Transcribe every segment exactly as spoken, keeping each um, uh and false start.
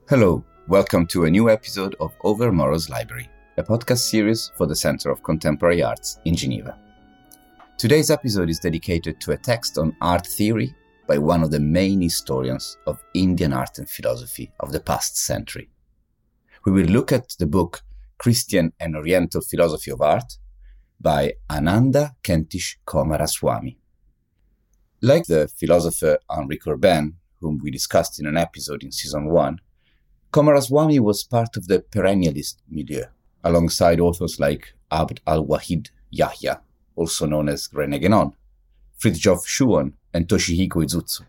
Hello, welcome to a new episode of Over Moro's Library, a podcast series for the Center of Contemporary Arts in Geneva. Today's episode is dedicated to a text on art theory by one of the main historians of Indian art and philosophy of the past century. We will look at the book Christian and Oriental Philosophy of Art by Ananda Kentish Coomaraswamy. Like the philosopher Henri Corbin, whom we discussed in an episode in season one, Coomaraswamy was part of the perennialist milieu, alongside authors like Abd al-Wahid Yahya, also known as René Guénon, Fridtjof Schuon, and Toshihiko Izutsu.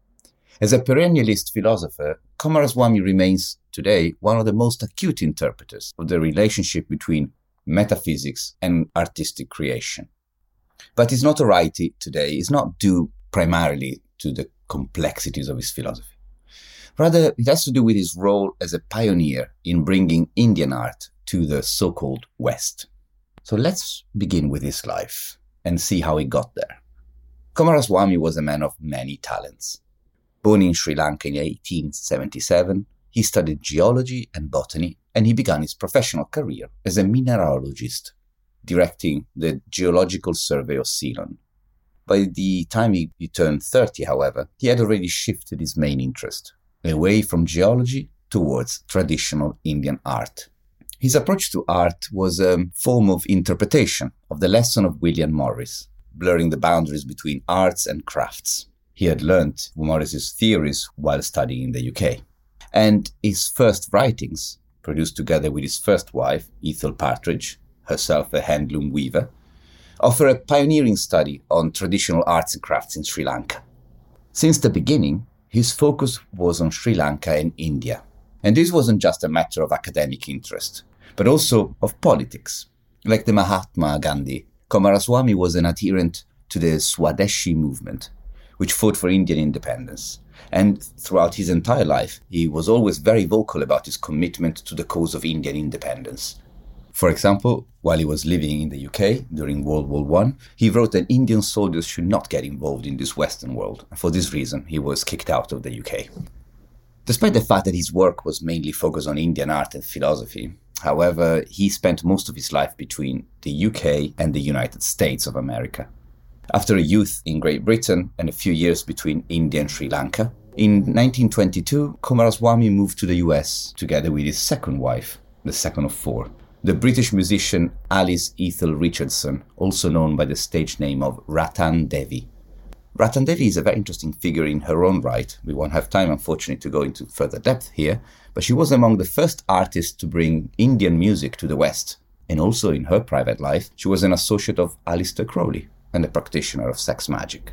As a perennialist philosopher, Coomaraswamy remains today one of the most acute interpreters of the relationship between metaphysics and artistic creation. But his notoriety today is not due primarily to the complexities of his philosophy. Rather, it has to do with his role as a pioneer in bringing Indian art to the so-called West. So let's begin with his life and see how he got there. Coomaraswamy was a man of many talents. Born in Sri Lanka in eighteen seventy-seven, he studied geology and botany, and he began his professional career as a mineralogist, directing the Geological Survey of Ceylon. By the time he, he turned thirty, however, he had already shifted his main interest away from geology towards traditional Indian art. His approach to art was a form of interpretation of the lesson of William Morris, blurring the boundaries between arts and crafts. He had learnt Morris's theories while studying in the U K. And his first writings, produced together with his first wife, Ethel Partridge, herself a handloom weaver, offer a pioneering study on traditional arts and crafts in Sri Lanka. Since the beginning, his focus was on Sri Lanka and India. And this wasn't just a matter of academic interest, but also of politics. Like the Mahatma Gandhi, Coomaraswamy was an adherent to the Swadeshi movement, which fought for Indian independence. And throughout his entire life, he was always very vocal about his commitment to the cause of Indian independence. For example, while he was living in the U K during World War One, he wrote that Indian soldiers should not get involved in this Western world, and for this reason he was kicked out of the U K. Despite the fact that his work was mainly focused on Indian art and philosophy, however, he spent most of his life between the U K and the United States of America. After a youth in Great Britain and a few years between India and Sri Lanka, in nineteen twenty-two, Coomaraswamy moved to the U S together with his second wife, the second of four, the British musician Alice Ethel Richardson, also known by the stage name of Ratan Devi. Ratan Devi is a very interesting figure in her own right. We won't have time, unfortunately, to go into further depth here, but she was among the first artists to bring Indian music to the West. And also in her private life, she was an associate of Aleister Crowley and a practitioner of sex magic.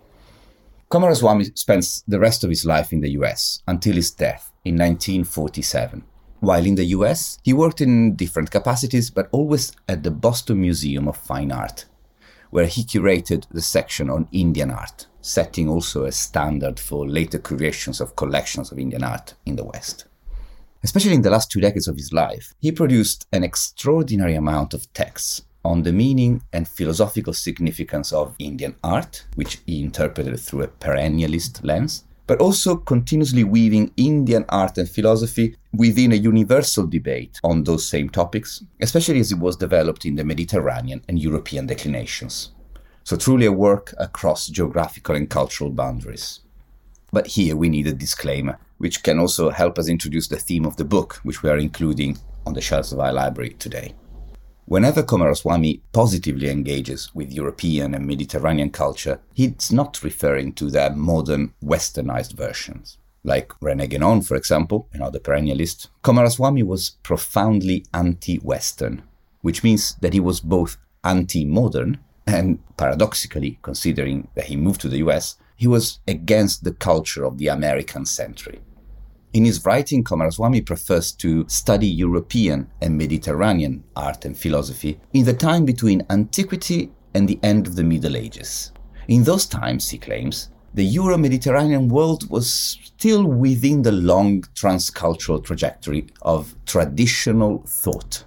Coomaraswamy spends the rest of his life in the U S until his death in nineteen forty-seven. While in the U S, he worked in different capacities, but always at the Boston Museum of Fine Art, where he curated the section on Indian art, setting also a standard for later creations of collections of Indian art in the West. Especially in the last two decades of his life, he produced an extraordinary amount of texts on the meaning and philosophical significance of Indian art, which he interpreted through a perennialist lens, but also continuously weaving Indian art and philosophy within a universal debate on those same topics, especially as it was developed in the Mediterranean and European declinations. So truly a work across geographical and cultural boundaries. But here we need a disclaimer, which can also help us introduce the theme of the book, which we are including on the shelves of our library today. Whenever Coomaraswamy positively engages with European and Mediterranean culture, he's not referring to their modern westernized versions. Like René Guénon, for example, another perennialist, Coomaraswamy was profoundly anti-Western, which means that he was both anti-modern and, paradoxically, considering that he moved to the U S, he was against the culture of the American century. In his writing, Coomaraswamy prefers to study European and Mediterranean art and philosophy in the time between antiquity and the end of the Middle Ages. In those times, he claims, the Euro-Mediterranean world was still within the long transcultural trajectory of traditional thought.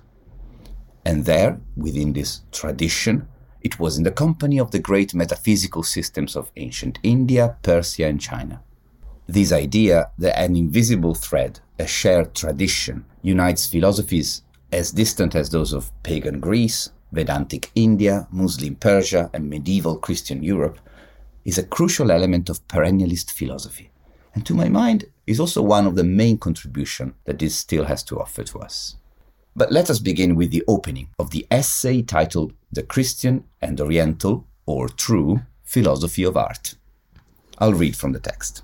And there, within this tradition, it was in the company of the great metaphysical systems of ancient India, Persia, and China. This idea that an invisible thread, a shared tradition, unites philosophies as distant as those of pagan Greece, Vedantic India, Muslim Persia, and medieval Christian Europe is a crucial element of perennialist philosophy, and to my mind is also one of the main contributions that this still has to offer to us. But let us begin with the opening of the essay titled The Christian and Oriental, or True, Philosophy of Art. I'll read from the text.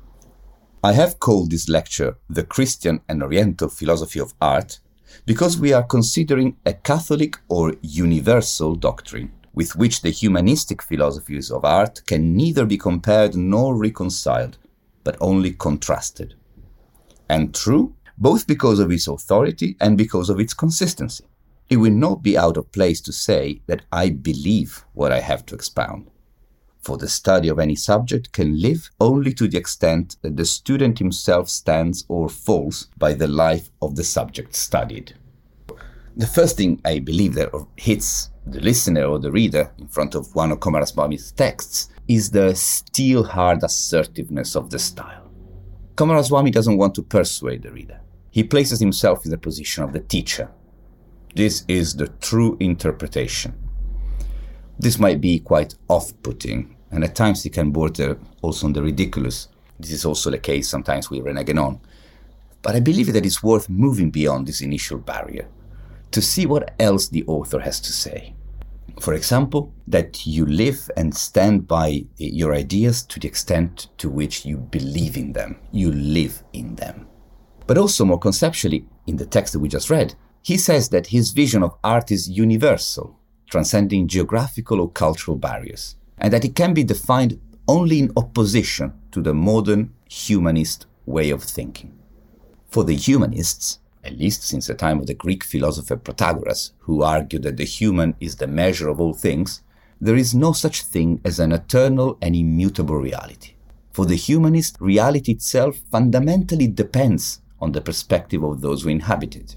I have called this lecture The Christian and Oriental Philosophy of Art because we are considering a Catholic or universal doctrine with which the humanistic philosophies of art can neither be compared nor reconciled, but only contrasted. And true, both because of its authority and because of its consistency. It will not be out of place to say that I believe what I have to expound. For the study of any subject can live only to the extent that the student himself stands or falls by the life of the subject studied. The first thing I believe that hits the listener or the reader in front of one of Coomaraswamy's texts is the steel-hard assertiveness of the style. Coomaraswamy doesn't want to persuade the reader. He places himself in the position of the teacher. This is the true interpretation. This might be quite off-putting, and at times it can border also on the ridiculous. This is also the case sometimes with René Guénon. But I believe that it's worth moving beyond this initial barrier to see what else the author has to say. For example, that you live and stand by your ideas to the extent to which you believe in them, you live in them. But also more conceptually, in the text that we just read, he says that his vision of art is universal, transcending geographical or cultural barriers, and that it can be defined only in opposition to the modern humanist way of thinking. For the humanists, at least since the time of the Greek philosopher Protagoras, who argued that the human is the measure of all things, there is no such thing as an eternal and immutable reality. For the humanist, reality itself fundamentally depends on the perspective of those who inhabit it.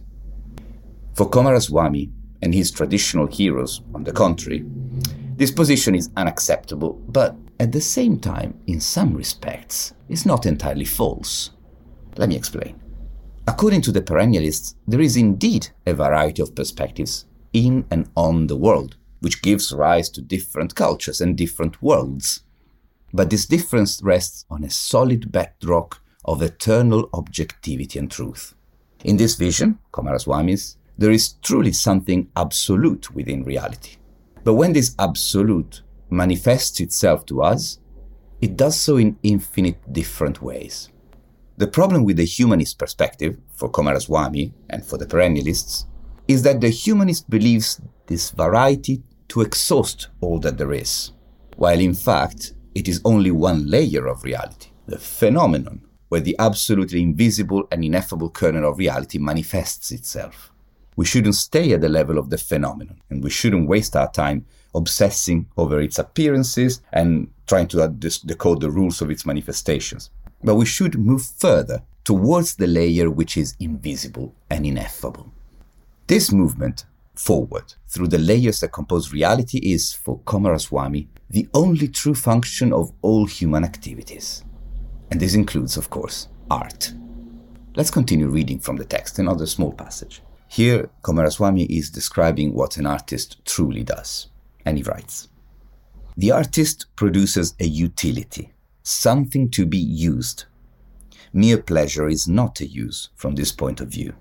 For Coomaraswamy and his traditional heroes, on the contrary, this position is unacceptable, but at the same time, in some respects, is not entirely false. Let me explain. According to the perennialists, there is indeed a variety of perspectives in and on the world, which gives rise to different cultures and different worlds. But this difference rests on a solid bedrock of eternal objectivity and truth. In this vision, Coomaraswamy's, there is truly something absolute within reality. But when this absolute manifests itself to us, it does so in infinite different ways. The problem with the humanist perspective, for Coomaraswamy and for the perennialists, is that the humanist believes this variety to exhaust all that there is, while in fact it is only one layer of reality, the phenomenon, where the absolutely invisible and ineffable kernel of reality manifests itself. We shouldn't stay at the level of the phenomenon, and we shouldn't waste our time obsessing over its appearances and trying to decode the rules of its manifestations. But we should move further towards the layer which is invisible and ineffable. This movement forward through the layers that compose reality is, for Coomaraswamy, the only true function of all human activities. And this includes, of course, art. Let's continue reading from the text, another small passage. Here, Coomaraswamy is describing what an artist truly does. And he writes, "The artist produces a utility, something to be used. Mere pleasure is not a use from this point of view.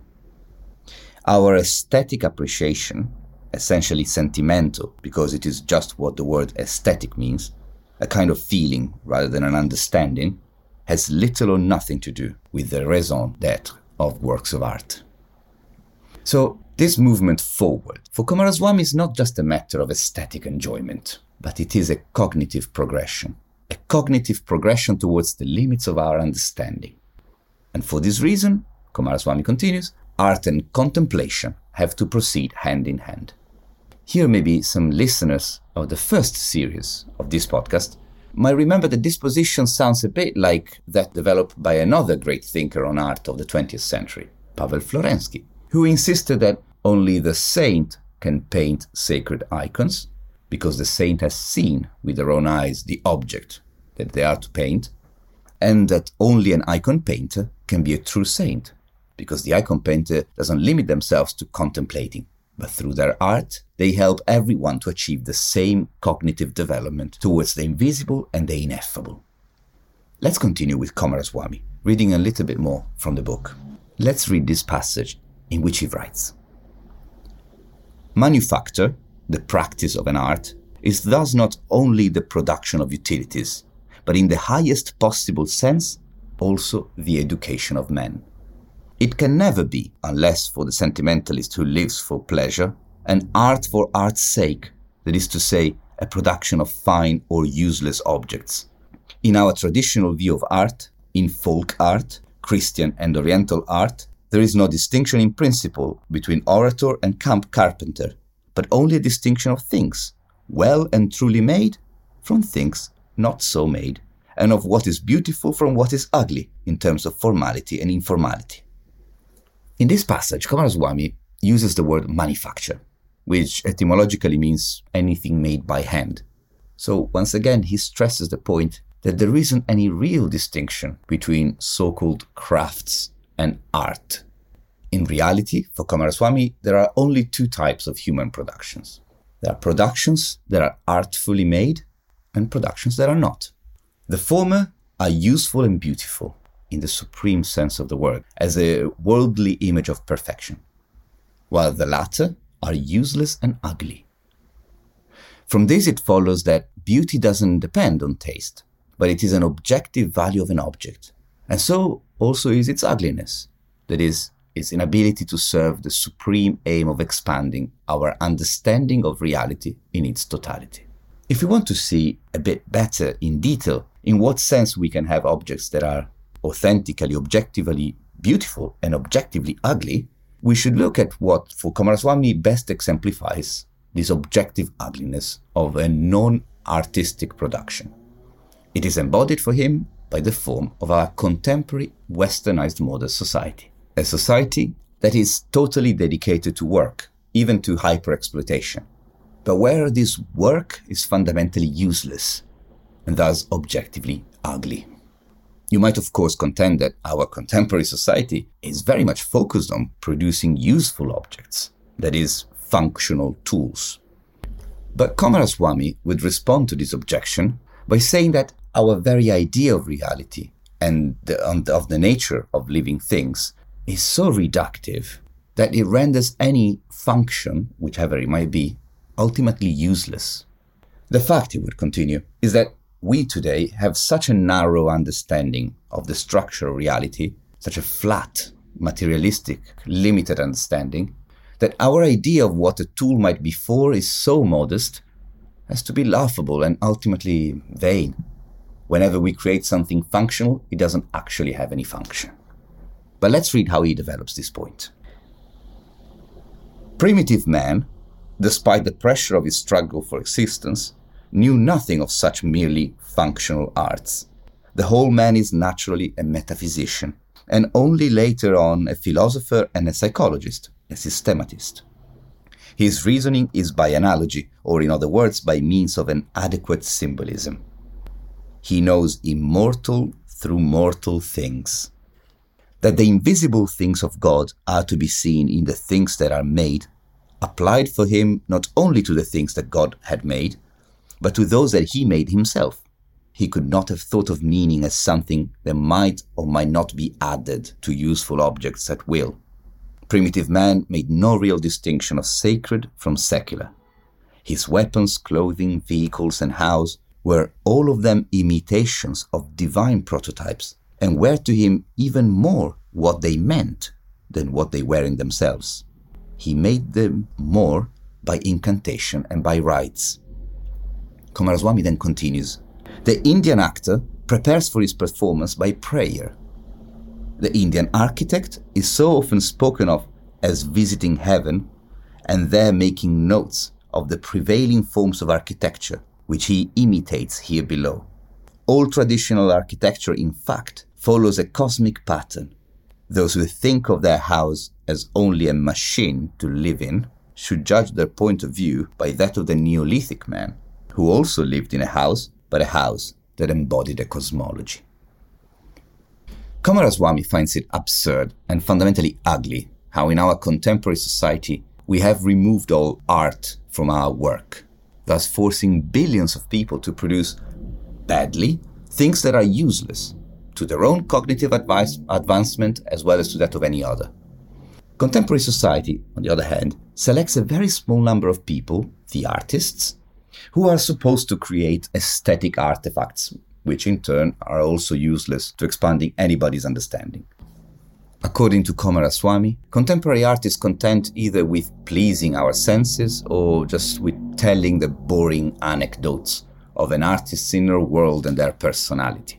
Our aesthetic appreciation, essentially sentimental because it is just what the word aesthetic means, a kind of feeling rather than an understanding, has little or nothing to do with the raison d'être of works of art." So, this movement forward for Coomaraswamy is not just a matter of aesthetic enjoyment, but it is a cognitive progression. A cognitive progression towards the limits of our understanding. And for this reason, Coomaraswamy continues, art and contemplation have to proceed hand in hand. Here maybe some listeners of the first series of this podcast might remember that this position sounds a bit like that developed by another great thinker on art of the twentieth century, Paweł Florensky, who insisted that only the saint can paint sacred icons, because the saint has seen with their own eyes the object that they are to paint, and that only an icon painter can be a true saint, because the icon painter doesn't limit themselves to contemplating, but through their art, they help everyone to achieve the same cognitive development towards the invisible and the ineffable. Let's continue with Coomaraswamy, reading a little bit more from the book. Let's read this passage in which he writes, "Manufacture, the practice of an art, is thus not only the production of utilities, but in the highest possible sense, also the education of men. It can never be, unless for the sentimentalist who lives for pleasure, an art for art's sake, that is to say, a production of fine or useless objects. In our traditional view of art, in folk art, Christian and Oriental art, there is no distinction in principle between orator and camp carpenter, but only a distinction of things, well and truly made, from things not so made, and of what is beautiful from what is ugly in terms of formality and informality." In this passage, Coomaraswamy uses the word manufacture, which etymologically means anything made by hand. So once again, he stresses the point that there isn't any real distinction between so-called crafts and art. In reality, for Coomaraswamy, there are only two types of human productions. There are productions that are artfully made and productions that are not. The former are useful and beautiful, in the supreme sense of the word, as a worldly image of perfection, while the latter are useless and ugly. From this it follows that beauty doesn't depend on taste, but it is an objective value of an object, and so also is its ugliness, that is, its inability to serve the supreme aim of expanding our understanding of reality in its totality. If we want to see a bit better in detail in what sense we can have objects that are authentically, objectively beautiful and objectively ugly, we should look at what for Coomaraswamy best exemplifies this objective ugliness of a non-artistic production. It is embodied for him by the form of our contemporary westernized modern society, a society that is totally dedicated to work, even to hyper-exploitation, but where this work is fundamentally useless and thus objectively ugly. You might of course contend that our contemporary society is very much focused on producing useful objects, that is, functional tools. But Coomaraswamy would respond to this objection by saying that our very idea of reality and the, of the nature of living things is so reductive that it renders any function, whichever it might be, ultimately useless. The fact, he would continue, is that we today have such a narrow understanding of the structure of reality, such a flat, materialistic, limited understanding, that our idea of what a tool might be for is so modest as to be laughable and ultimately vain. Whenever we create something functional, it doesn't actually have any function. But let's read how he develops this point. Primitive man, despite the pressure of his struggle for existence, knew nothing of such merely functional arts. The whole man is naturally a metaphysician, and only later on a philosopher and a psychologist, a systematist. His reasoning is by analogy, or in other words, by means of an adequate symbolism. He knows immortal through mortal things. That the invisible things of God are to be seen in the things that are made, applied for him not only to the things that God had made, but to those that he made himself. He could not have thought of meaning as something that might or might not be added to useful objects at will. Primitive man made no real distinction of sacred from secular. His weapons, clothing, vehicles, and house were all of them imitations of divine prototypes, and were to him even more what they meant than what they were in themselves. He made them more by incantation and by rites. Coomaraswamy then continues, the Indian actor prepares for his performance by prayer. The Indian architect is so often spoken of as visiting heaven and there making notes of the prevailing forms of architecture, which he imitates here below. All traditional architecture, in fact, follows a cosmic pattern. Those who think of their house as only a machine to live in should judge their point of view by that of the Neolithic man, who also lived in a house, but a house that embodied a cosmology. Coomaraswamy finds it absurd and fundamentally ugly how in our contemporary society we have removed all art from our work, thus forcing billions of people to produce badly things that are useless to their own cognitive advice, advancement as well as to that of any other. Contemporary society, on the other hand, selects a very small number of people, the artists, who are supposed to create aesthetic artifacts, which in turn are also useless to expanding anybody's understanding. According to Coomaraswamy, contemporary art is content either with pleasing our senses or just with telling the boring anecdotes of an artist's inner world and their personality.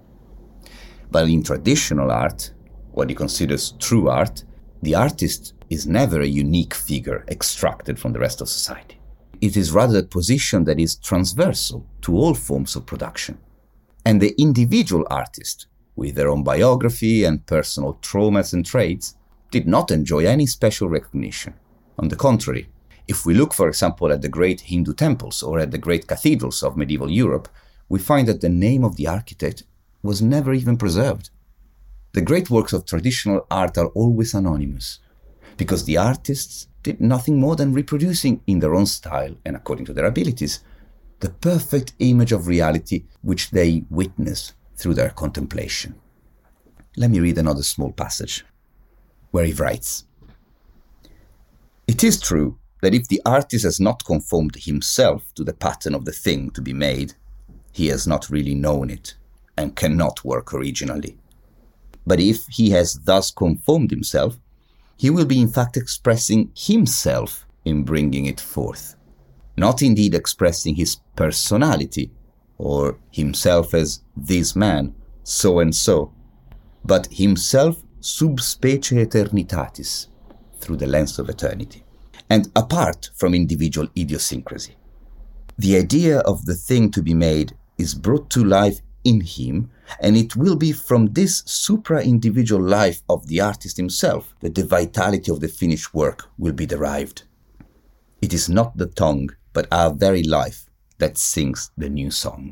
But in traditional art, what he considers true art, the artist is never a unique figure extracted from the rest of society. It is rather a position that is transversal to all forms of production. And the individual artist, with their own biography and personal traumas and traits, did not enjoy any special recognition. On the contrary, if we look, for example, at the great Hindu temples or at the great cathedrals of medieval Europe, we find that the name of the architect was never even preserved. The great works of traditional art are always anonymous, because the artists did nothing more than reproducing in their own style and according to their abilities the perfect image of reality which they witness through their contemplation. Let me read another small passage, where he writes, "It is true that if the artist has not conformed himself to the pattern of the thing to be made, he has not really known it and cannot work originally. But if he has thus conformed himself, he will be in fact expressing himself in bringing it forth, not indeed expressing his personality, or himself as this man, so and so, but himself sub specie eternitatis, through the lens of eternity, and apart from individual idiosyncrasy. The idea of the thing to be made is brought to life in him, and it will be from this supra-individual life of the artist himself that the vitality of the finished work will be derived. It is not the tongue, but our very life that sings the new song."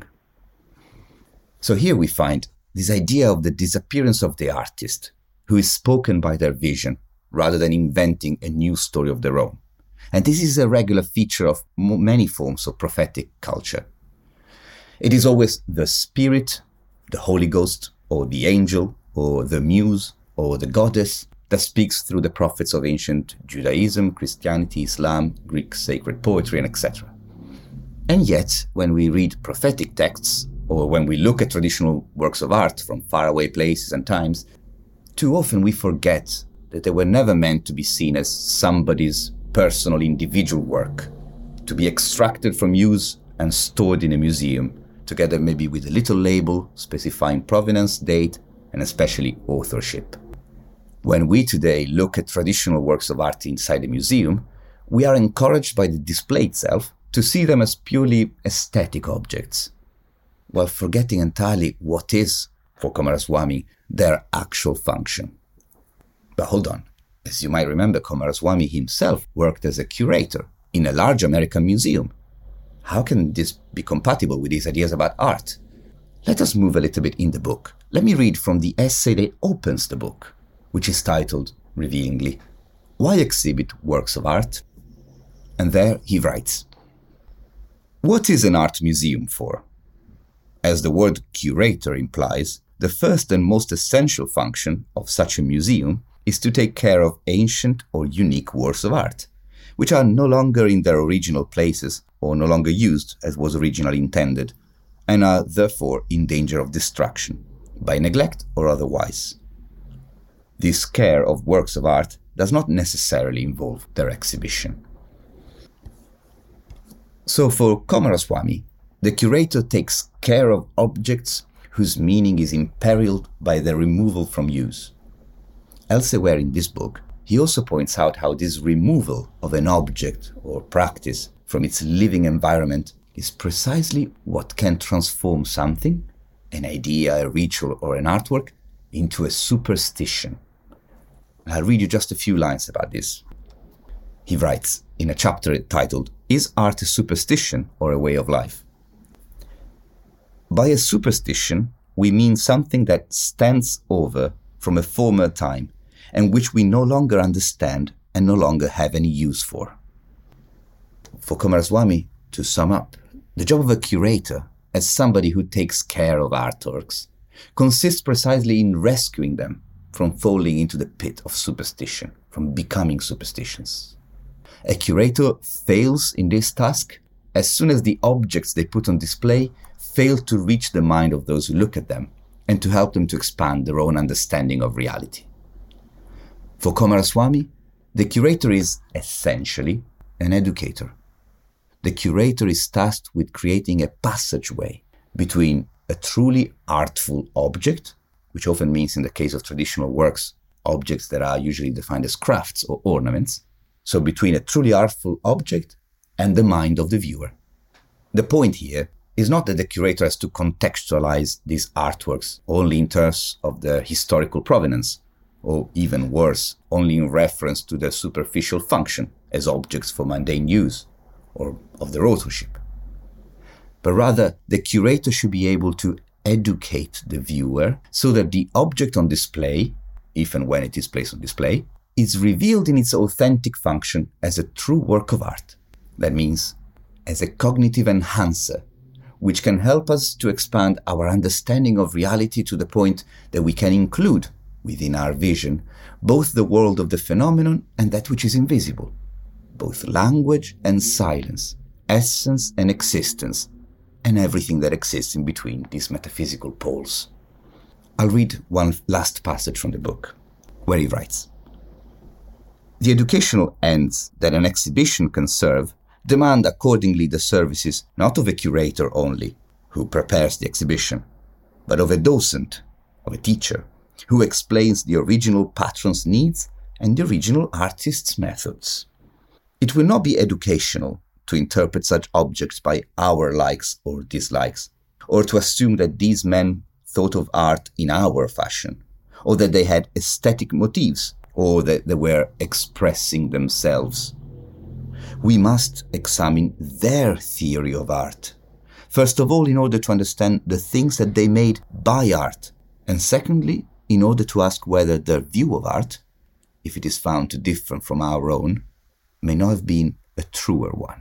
So here we find this idea of the disappearance of the artist, who is spoken by their vision, rather than inventing a new story of their own. And this is a regular feature of many forms of prophetic culture. It is always the spirit, the Holy Ghost, or the angel, or the muse, or the goddess that speaks through the prophets of ancient Judaism, Christianity, Islam, Greek sacred poetry, and et cetera. And yet, when we read prophetic texts, or when we look at traditional works of art from faraway places and times, too often we forget that they were never meant to be seen as somebody's personal individual work, to be extracted from use and stored in a museum, together maybe with a little label specifying provenance, date, and especially authorship. When we today look at traditional works of art inside a museum, we are encouraged by the display itself to see them as purely aesthetic objects, while forgetting entirely what is, for Coomaraswamy, their actual function. But hold on, as you might remember, Coomaraswamy himself worked as a curator in a large American museum. How can this be compatible with his ideas about art? Let us move a little bit in the book. Let me read from the essay that opens the book, which is titled, revealingly, "Why Exhibit Works of Art?" And there he writes, "What is an art museum for? As the word curator implies, the first and most essential function of such a museum is to take care of ancient or unique works of art, which are no longer in their original places or no longer used as was originally intended, and are therefore in danger of destruction, by neglect or otherwise. This care of works of art does not necessarily involve their exhibition." So for Coomaraswamy, the curator takes care of objects whose meaning is imperiled by their removal from use. Elsewhere in this book, he also points out how this removal of an object or practice from its living environment is precisely what can transform something, an idea, a ritual, or an artwork, into a superstition. I'll read you just a few lines about this. He writes in a chapter titled, "Is Art a Superstition or a Way of Life?" "By a superstition, we mean something that stands over from a former time and which we no longer understand and no longer have any use for. For Coomaraswamy, to sum up, the job of a curator, as somebody who takes care of artworks, consists precisely in rescuing them from falling into the pit of superstition, from becoming superstitions. A curator fails in this task as soon as the objects they put on display fail to reach the mind of those who look at them and to help them to expand their own understanding of reality. For Coomaraswamy, the curator is essentially an educator. The curator is tasked with creating a passageway between a truly artful object, which often means in the case of traditional works, objects that are usually defined as crafts or ornaments, so between a truly artful object and the mind of the viewer. The point here is not that the curator has to contextualize these artworks only in terms of their historical provenance, or even worse, only in reference to their superficial function as objects for mundane use, or of their authorship. But rather, the curator should be able to educate the viewer so that the object on display, if and when it is placed on display, is revealed in its authentic function as a true work of art. That means as a cognitive enhancer, which can help us to expand our understanding of reality to the point that we can include within our vision both the world of the phenomenon and that which is invisible, both language and silence, essence and existence, and everything that exists in between these metaphysical poles. I'll read one last passage from the book, where he writes, "The educational ends that an exhibition can serve demand accordingly the services not of a curator only, who prepares the exhibition, but of a docent, of a teacher, who explains the original patron's needs and the original artist's methods. It will not be educational to interpret such objects by our likes or dislikes, or to assume that these men thought of art in our fashion, or that they had aesthetic motives, or that they were expressing themselves. We must examine their theory of art, first of all in order to understand the things that they made by art, and secondly in order to ask whether their view of art, if it is found to differ from our own, may not have been a truer one."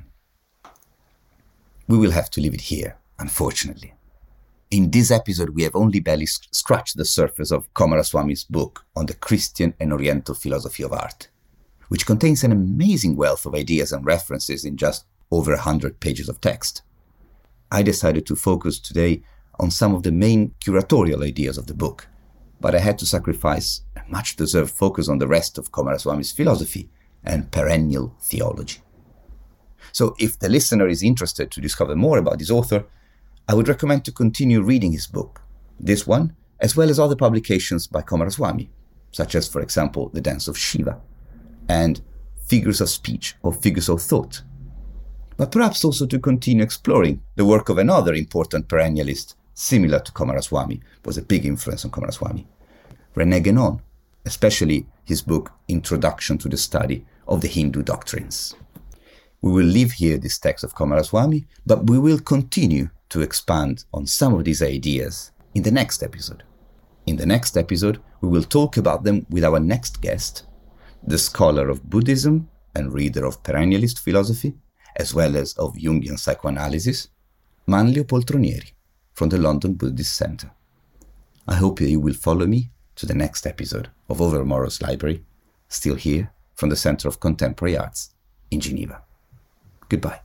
We will have to leave it here, unfortunately. In this episode, we have only barely scratched the surface of Coomaraswamy's book on the Christian and Oriental philosophy of art, which contains an amazing wealth of ideas and references in just over a hundred pages of text. I decided to focus today on some of the main curatorial ideas of the book, but I had to sacrifice a much-deserved focus on the rest of Coomaraswamy's philosophy and perennial theology. So if the listener is interested to discover more about this author, I would recommend to continue reading his book, this one, as well as other publications by Coomaraswamy, such as, for example, The Dance of Shiva, and Figures of Speech or Figures of Thought, but perhaps also to continue exploring the work of another important perennialist similar to Coomaraswamy, was a big influence on Coomaraswamy, René Guénon, especially his book Introduction to the Study of the Hindu Doctrines. We will leave here this text of Coomaraswamy, but we will continue to expand on some of these ideas in the next episode. In the next episode, we will talk about them with our next guest, the scholar of Buddhism and reader of perennialist philosophy, as well as of Jungian psychoanalysis, Manlio Poltronieri, from the London Buddhist Centre. I hope that you will follow me to the next episode of Overmorrow's Library, still here from the Centre of Contemporary Arts in Geneva. Goodbye.